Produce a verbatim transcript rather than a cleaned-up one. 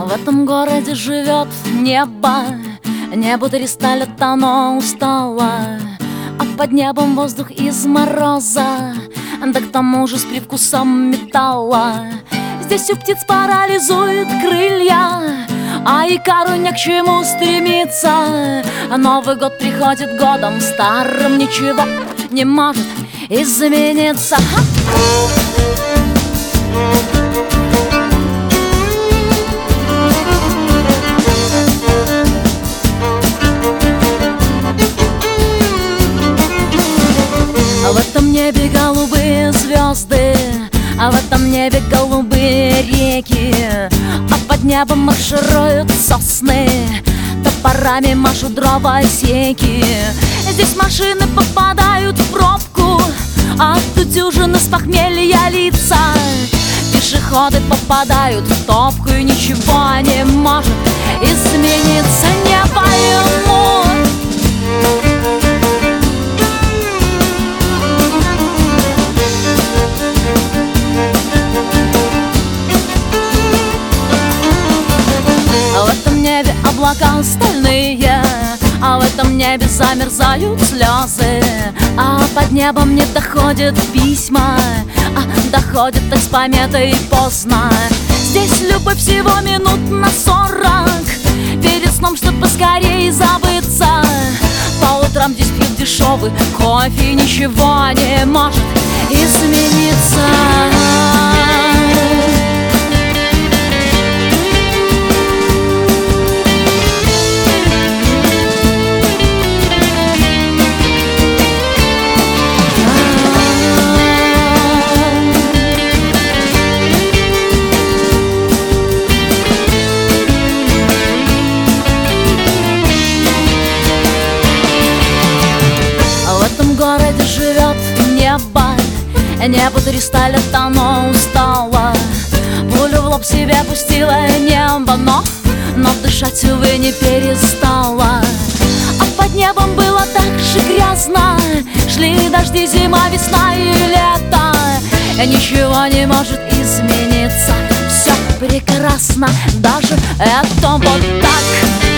В этом городе живет небо. Небо триста лет оно устало, а под небом воздух из мороза, да к тому же с привкусом металла. Здесь у птиц парализует крылья, а икару не к чему стремиться. Новый год приходит годом старым, ничего не может измениться. В этом небе голубые звезды, а в этом небе голубые реки, а под небом маршируют сосны, топорами машут дровосеки. Здесь машины попадают в пробку, а тут дюжины с похмелья лица. Пешеходы попадают в топку, и ничего не может измениться. Не пойму. В этом небе облака стальные, а в этом небе замерзают слезы, а под небом не доходят письма, а доходят так с пометой поздно. Здесь любовь всего минут на сорок, перед сном, чтоб поскорее забыться. По утрам здесь пьют дешевый кофе, и ничего не может измениться. В городе живет небо. Небо триста лет оно устало, пулю в лоб себе пустило небо, но, но дышать, увы, не перестало. А под небом было так же грязно, шли дожди, зима, весна и лето. Ничего не может измениться, все прекрасно, даже это вот так.